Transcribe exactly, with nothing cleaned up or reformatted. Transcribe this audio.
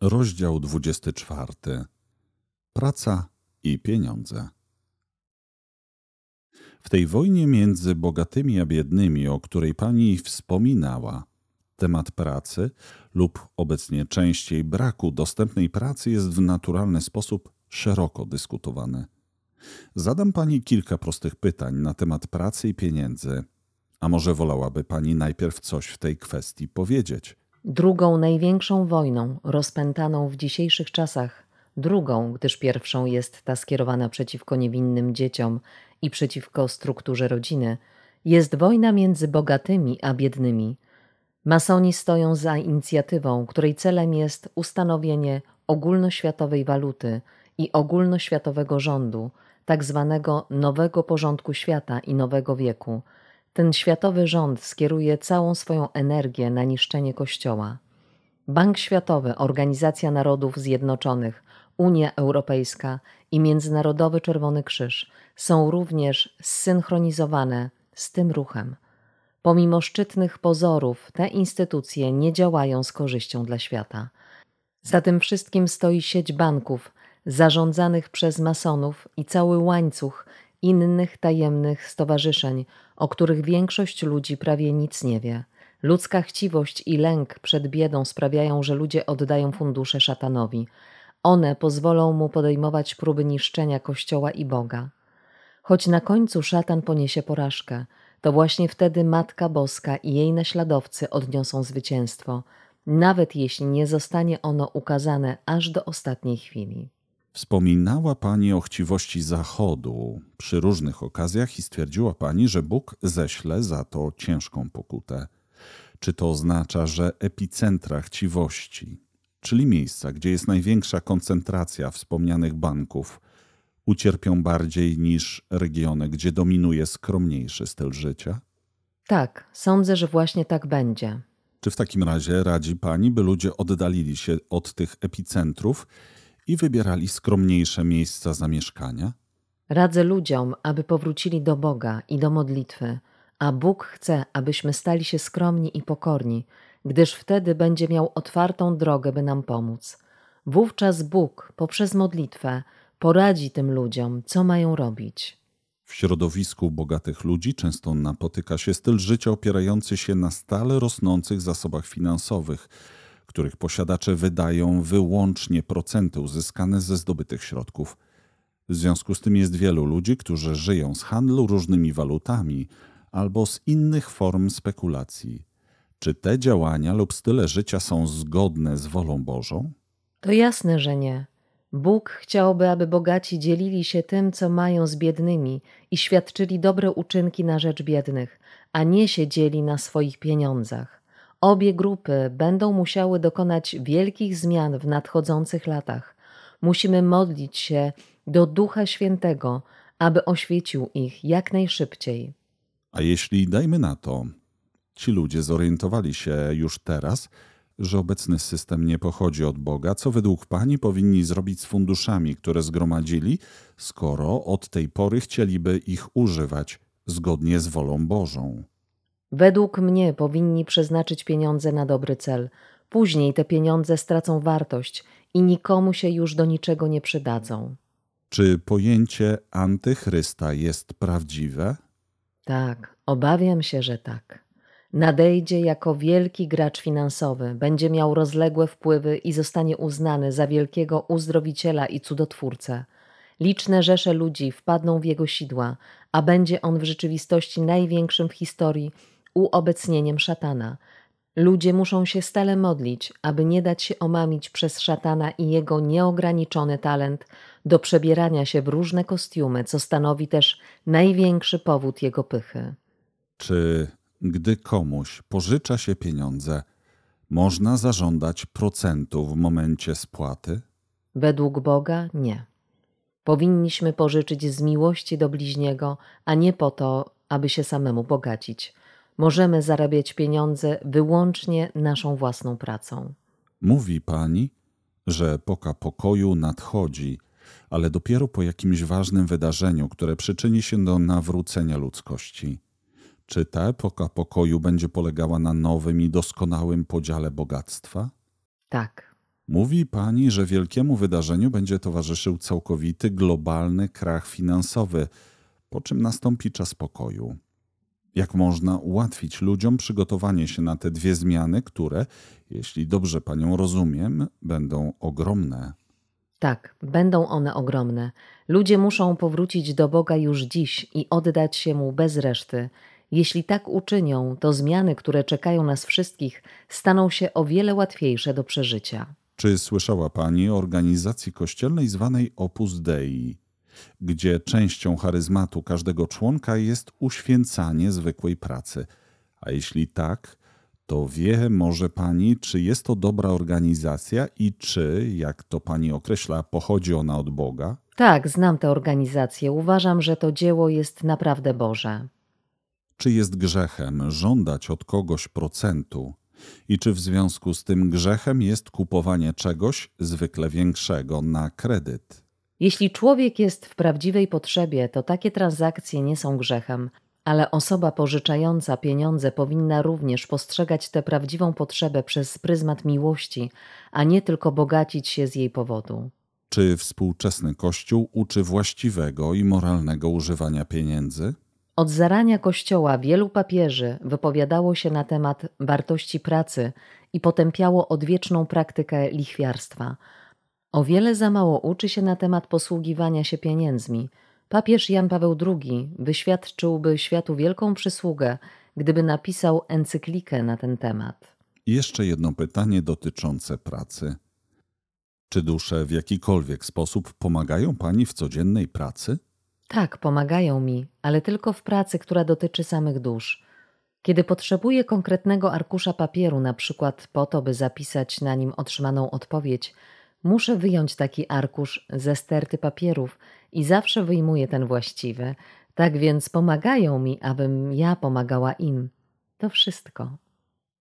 Rozdział dwudziesty czwarty. Praca i pieniądze. W tej wojnie między bogatymi a biednymi, o której pani wspominała, temat pracy lub obecnie częściej braku dostępnej pracy jest w naturalny sposób szeroko dyskutowany. Zadam pani kilka prostych pytań na temat pracy i pieniędzy. A może wolałaby pani najpierw coś w tej kwestii powiedzieć? Drugą największą wojną rozpętaną w dzisiejszych czasach, drugą, gdyż pierwszą jest ta skierowana przeciwko niewinnym dzieciom i przeciwko strukturze rodziny, jest wojna między bogatymi a biednymi. Masoni stoją za inicjatywą, której celem jest ustanowienie ogólnoświatowej waluty i ogólnoświatowego rządu, tak zwanego nowego porządku świata i nowego wieku. Ten światowy rząd skieruje całą swoją energię na niszczenie Kościoła. Bank Światowy, Organizacja Narodów Zjednoczonych, Unia Europejska i Międzynarodowy Czerwony Krzyż są również zsynchronizowane z tym ruchem. Pomimo szczytnych pozorów te instytucje nie działają z korzyścią dla świata. Za tym wszystkim stoi sieć banków zarządzanych przez masonów i cały łańcuch innych tajemnych stowarzyszeń, o których większość ludzi prawie nic nie wie. Ludzka chciwość i lęk przed biedą sprawiają, że ludzie oddają fundusze szatanowi. One pozwolą mu podejmować próby niszczenia Kościoła i Boga. Choć na końcu szatan poniesie porażkę, to właśnie wtedy Matka Boska i jej naśladowcy odniosą zwycięstwo, nawet jeśli nie zostanie ono ukazane aż do ostatniej chwili. Wspominała pani o chciwości Zachodu przy różnych okazjach i stwierdziła pani, że Bóg ześle za to ciężką pokutę. Czy to oznacza, że epicentra chciwości, czyli miejsca, gdzie jest największa koncentracja wspomnianych banków, ucierpią bardziej niż regiony, gdzie dominuje skromniejszy styl życia? Tak, sądzę, że właśnie tak będzie. Czy w takim razie radzi pani, by ludzie oddalili się od tych epicentrów i wybierali skromniejsze miejsca zamieszkania? Radzę ludziom, aby powrócili do Boga i do modlitwy, a Bóg chce, abyśmy stali się skromni i pokorni, gdyż wtedy będzie miał otwartą drogę, by nam pomóc. Wówczas Bóg poprzez modlitwę poradzi tym ludziom, co mają robić. W środowisku bogatych ludzi często napotyka się styl życia opierający się na stale rosnących zasobach finansowych, których posiadacze wydają wyłącznie procenty uzyskane ze zdobytych środków. W związku z tym jest wielu ludzi, którzy żyją z handlu różnymi walutami albo z innych form spekulacji. Czy te działania lub style życia są zgodne z wolą Bożą? To jasne, że nie. Bóg chciałby, aby bogaci dzielili się tym, co mają z biednymi i świadczyli dobre uczynki na rzecz biednych, a nie siedzieli na swoich pieniądzach. Obie grupy będą musiały dokonać wielkich zmian w nadchodzących latach. Musimy modlić się do Ducha Świętego, aby oświecił ich jak najszybciej. A jeśli, dajmy na to, ci ludzie zorientowali się już teraz, że obecny system nie pochodzi od Boga, co według pani powinni zrobić z funduszami, które zgromadzili, skoro od tej pory chcieliby ich używać zgodnie z wolą Bożą? Według mnie powinni przeznaczyć pieniądze na dobry cel. Później te pieniądze stracą wartość i nikomu się już do niczego nie przydadzą. Czy pojęcie antychrysta jest prawdziwe? Tak, obawiam się, że tak. Nadejdzie jako wielki gracz finansowy, będzie miał rozległe wpływy i zostanie uznany za wielkiego uzdrowiciela i cudotwórcę. Liczne rzesze ludzi wpadną w jego sidła, a będzie on w rzeczywistości największym w historii uobecnieniem szatana. Ludzie muszą się stale modlić, aby nie dać się omamić przez szatana i jego nieograniczony talent do przebierania się w różne kostiumy, co stanowi też największy powód jego pychy. Czy gdy komuś pożycza się pieniądze, można zażądać procentu w momencie spłaty? Według Boga nie. Powinniśmy pożyczyć z miłości do bliźniego, a nie po to, aby się samemu bogacić. Możemy zarabiać pieniądze wyłącznie naszą własną pracą. Mówi pani, że epoka pokoju nadchodzi, ale dopiero po jakimś ważnym wydarzeniu, które przyczyni się do nawrócenia ludzkości. Czy ta epoka pokoju będzie polegała na nowym i doskonałym podziale bogactwa? Tak. Mówi pani, że wielkiemu wydarzeniu będzie towarzyszył całkowity globalny krach finansowy, po czym nastąpi czas pokoju. Jak można ułatwić ludziom przygotowanie się na te dwie zmiany, które, jeśli dobrze panią rozumiem, będą ogromne? Tak, będą one ogromne. Ludzie muszą powrócić do Boga już dziś i oddać się Mu bez reszty. Jeśli tak uczynią, to zmiany, które czekają nas wszystkich, staną się o wiele łatwiejsze do przeżycia. Czy słyszała pani o organizacji kościelnej zwanej Opus Dei, gdzie częścią charyzmatu każdego członka jest uświęcanie zwykłej pracy? A jeśli tak, to wie może pani, czy jest to dobra organizacja i czy, jak to pani określa, pochodzi ona od Boga? Tak, znam tę organizację. Uważam, że to dzieło jest naprawdę Boże. Czy jest grzechem żądać od kogoś procentu? I czy w związku z tym grzechem jest kupowanie czegoś, zwykle większego, na kredyt? Jeśli człowiek jest w prawdziwej potrzebie, to takie transakcje nie są grzechem, ale osoba pożyczająca pieniądze powinna również postrzegać tę prawdziwą potrzebę przez pryzmat miłości, a nie tylko bogacić się z jej powodu. Czy współczesny Kościół uczy właściwego i moralnego używania pieniędzy? Od zarania Kościoła wielu papieży wypowiadało się na temat wartości pracy i potępiało odwieczną praktykę lichwiarstwa. O wiele za mało uczy się na temat posługiwania się pieniędzmi. Papież Jan Paweł drugi wyświadczyłby światu wielką przysługę, gdyby napisał encyklikę na ten temat. I jeszcze jedno pytanie dotyczące pracy. Czy dusze w jakikolwiek sposób pomagają pani w codziennej pracy? Tak, pomagają mi, ale tylko w pracy, która dotyczy samych dusz. Kiedy potrzebuję konkretnego arkusza papieru, na przykład po to, by zapisać na nim otrzymaną odpowiedź, muszę wyjąć taki arkusz ze sterty papierów i zawsze wyjmuję ten właściwy. Tak więc pomagają mi, abym ja pomagała im. To wszystko.